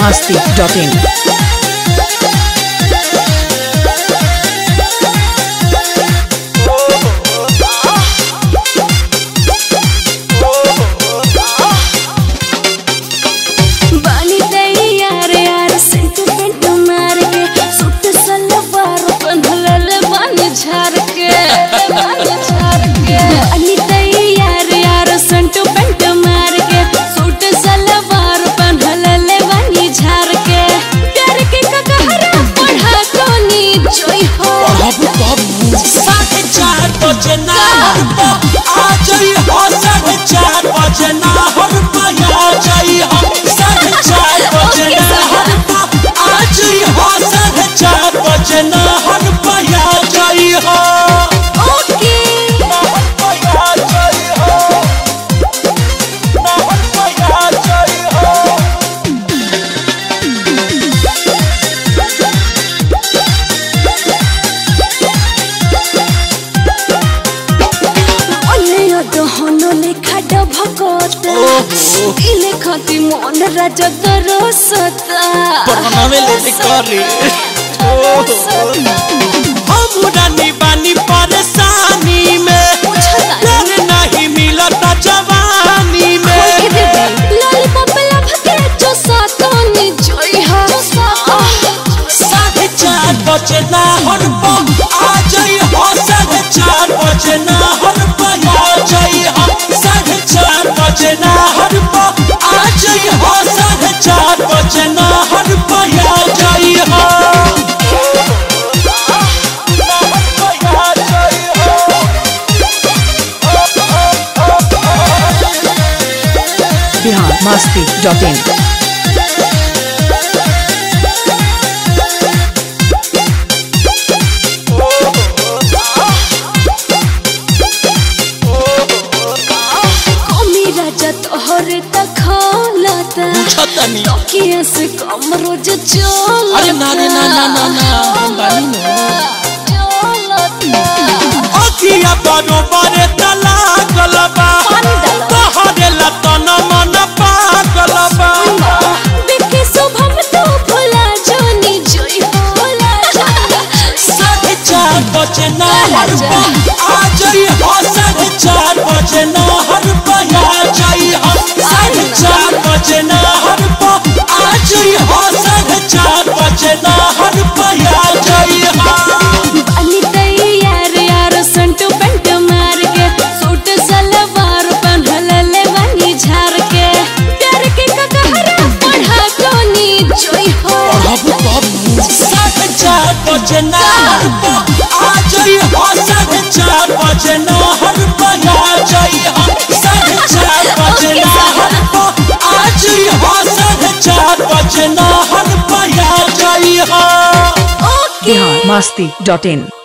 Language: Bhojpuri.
biharmasti.in इले खाती मन राजा दरसता परनामे ले करी हम रानी बानी परेशानी में डर नहीं मिलता जवानी में लॉलीपॉप लभ के जो सातोनी जोई हा 4:30 बजे ना हर आ जाई हो 4:30 बजे ना हर आ जाई हो 4:30 बजे ना हर आ जाई हो 4:30 बजे ना हर आ जाई हो biharmasti.in तोहरे तखलता छतनी तकिया से कम रोज चलता अरे ना रे ना ना ना ना बानी नो अखिया बरोबर तला गलबा तोहरे लतन मन पागलबा देखे शुभम तो भोला जोनी जोई होला 4:30 बजे ना हर आ जाई हो 4:30 बजे ना हर आ जाई हो 4:30 बजे ना हर आ जाई हो 4:30 बजे ना हर आ जाई हो बनी तैयार यार संटू पेंट मार के सूट सलवार पहनल ले बनी झार के प्यार के ककहरा पढ़ा कोनी जोई हो 4:30 बजे ना आ जाई हो 4:30 बजे ना हर आ जाई हो 4:30 बजे ना हर आ जाई हो 4:30 बजे ना हर आ जाई हो biharmasti.in